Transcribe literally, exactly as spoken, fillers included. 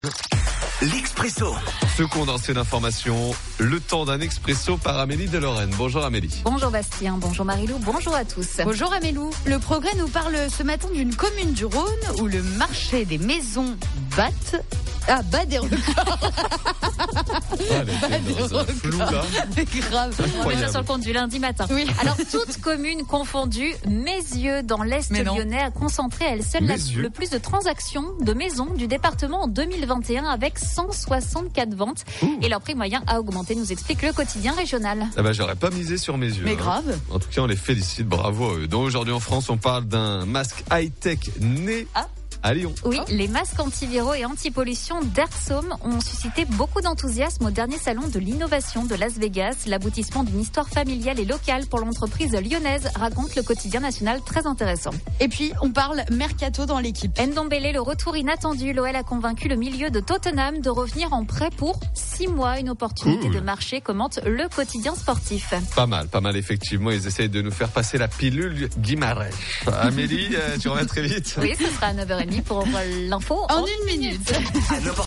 L'Expresso. Ce condensé d'informations, le temps d'un expresso par Amélie de Lorraine. Bonjour Amélie. Bonjour Bastien, bonjour Marilou, bonjour à tous. Bonjour Amélou. Le Progrès nous parle ce matin d'une commune du Rhône où le marché des maisons bat, ah, bat des records. Ah, elle était dans un flou là. Grave. On met ça sur le compte du lundi matin. Oui. Alors, toute commune confondue, Mézieux, dans l'Est Mais non. lyonnais, a concentré à elle seule la- Mézieux. le plus de transactions de maisons du département en deux mille vingt et un avec cent soixante-quatre ventes. Ouh. Et leur prix moyen a augmenté, nous explique le quotidien régional. Ah bah, j'aurais pas misé sur mes yeux. Mais hein. grave. En tout cas, on les félicite, bravo à eux. Donc aujourd'hui en France, on parle d'un masque high-tech né Ah. à Lyon. Oui, Oh. les masques antiviraux et anti-pollution d'Airsomme ont suscité beaucoup d'enthousiasme au dernier salon de l'innovation de Las Vegas. L'aboutissement d'une histoire familiale et locale pour l'entreprise lyonnaise, raconte le quotidien national, très intéressant. Et puis, on parle mercato dans l'équipe. Ndombele, le retour inattendu. L'O L a convaincu le milieu de Tottenham de revenir en prêt pour six mois. Une opportunité Cool. de marché, commente le quotidien sportif. Pas mal, pas mal effectivement. Ils essayent de nous faire passer la pilule Guimarães. Amélie, euh, tu reviens très vite. Oui, ce sera à neuf heures trente pour l'info En une minute. À n'importe